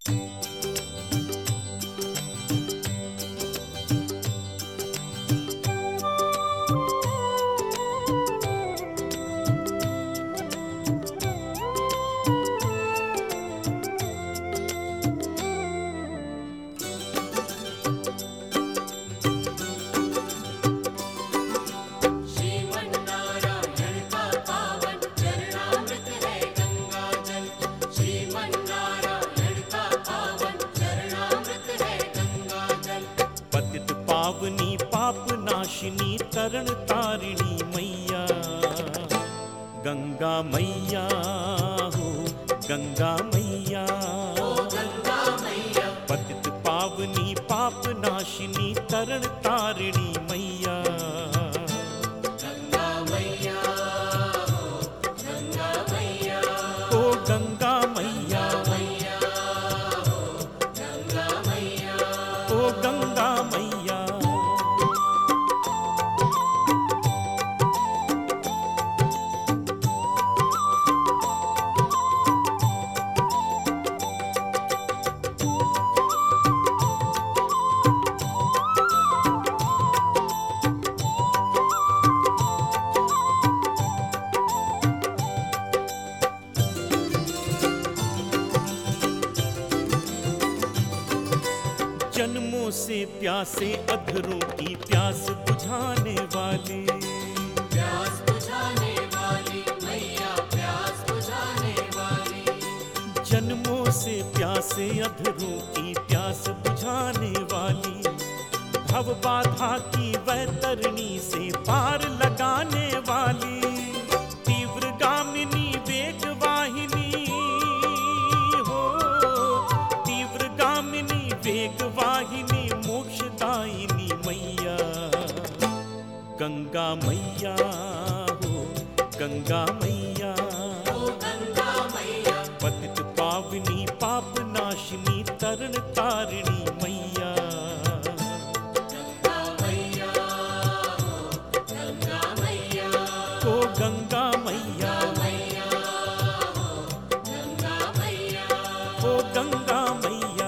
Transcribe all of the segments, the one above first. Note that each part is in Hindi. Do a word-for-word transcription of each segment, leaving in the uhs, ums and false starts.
पावनी पाप नाशिनी तरण तारिणी मैया, गंगा मैया हो गंगा मैया, पतित पावनी पाप नाशिनी तरण तारिणी मैया, गंगा मैया हो गंगा मैया, ओ गंगा मैया, गंगा मैया, ओ गंगा मैया। जन्मों से प्यासे अधरों की प्यास बुझाने वाली, प्यास बुझाने वाली मैया, प्यास बुझाने वाली, जन्मों से प्यासे अधरों की प्यास बुझाने वाली, भव बाधा की वैतरणी से पार लगाने वाली, तीव्र गामिनी वेग वाहिनी हो, तीव्र गामिनी वेग वाहिनी मोक्षदायिनी मैया, गंगा मैया हो गंगा मैया, ओ गंगा मैया, पतित पावनी पाप नाशिनी तरण तारिणी मैया, गंगा मैया हो गंगा मैया, ओ गंगा मैया, मैया हो गंगा मैया, ओ गंगा मैया।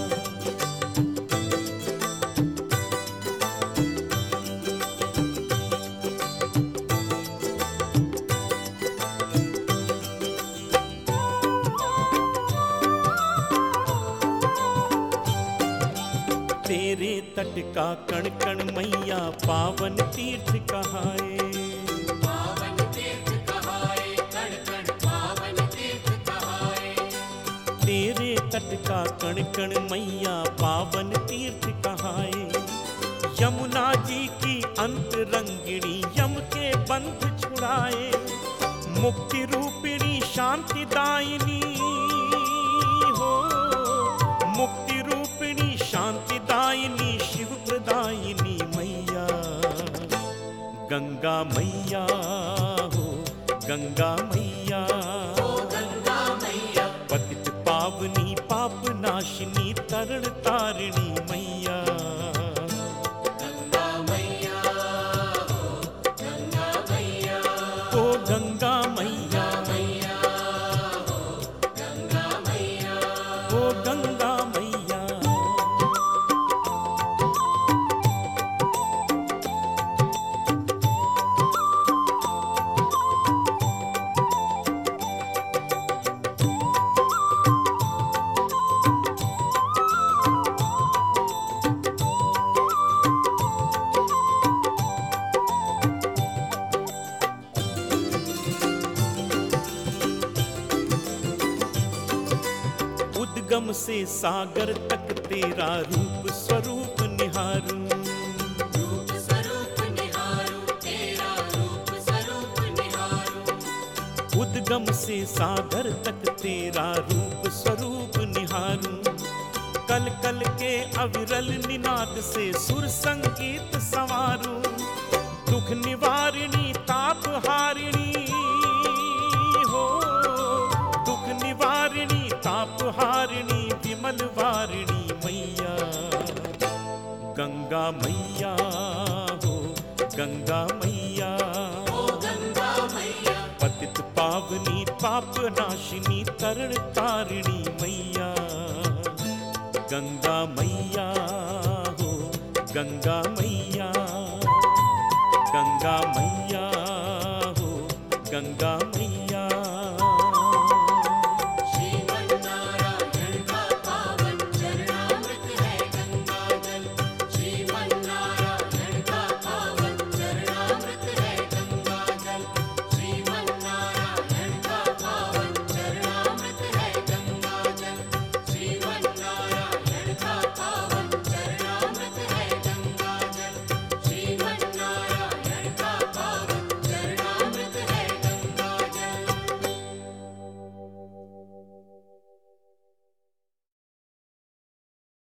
तेरे तट का कण कण मैया पावन तीर्थ कहाए, पावन तीर्थ कहाए, कण कण पावन तीर्थ कहाए, तेरे तट का कण कण मैया पावन तीर्थ कहाए, यमुना जी की अंतरंगिणी यम के बंध छुड़ाए, मुक्ति रूपिणी शांतिदायिनी हो, मुक्ति रूपिणी शांतिदायिनी शिव प्रदायिनी मैया, गंगा मैया हो गंगा मैया, ओ गंगा मैया, पतित पावनी पाप नाशिनी तरण तारिणी मैया, गंगा मैया हो गंगा मैया, ओ गंगा मैया, मैया हो गंगा मैया, ओ गंगा मैया। उद्गम से सागर तक तेरा रूप स्वरूप निहारूं, रूप स्वरूप निहारूं, तेरा रूप स्वरूप निहारूं, उद्गम से सागर तक तेरा रूप स्वरूप निहारूं, कल कल के अविरल निनाद से सुर संगीत संवारूं, दुख निवारिणी ताप हारिणी हो, दुख निवारिणी ताप हारिणी विमल वारिणी मैया, गंगा मैया हो गंगा मैया, ओ गंगा मैया, पतित पावनी पाप नाशिनी तरण तारिणी मैया, गंगा मैया हो गंगा मैया, गंगा मैया हो गंगा मैया।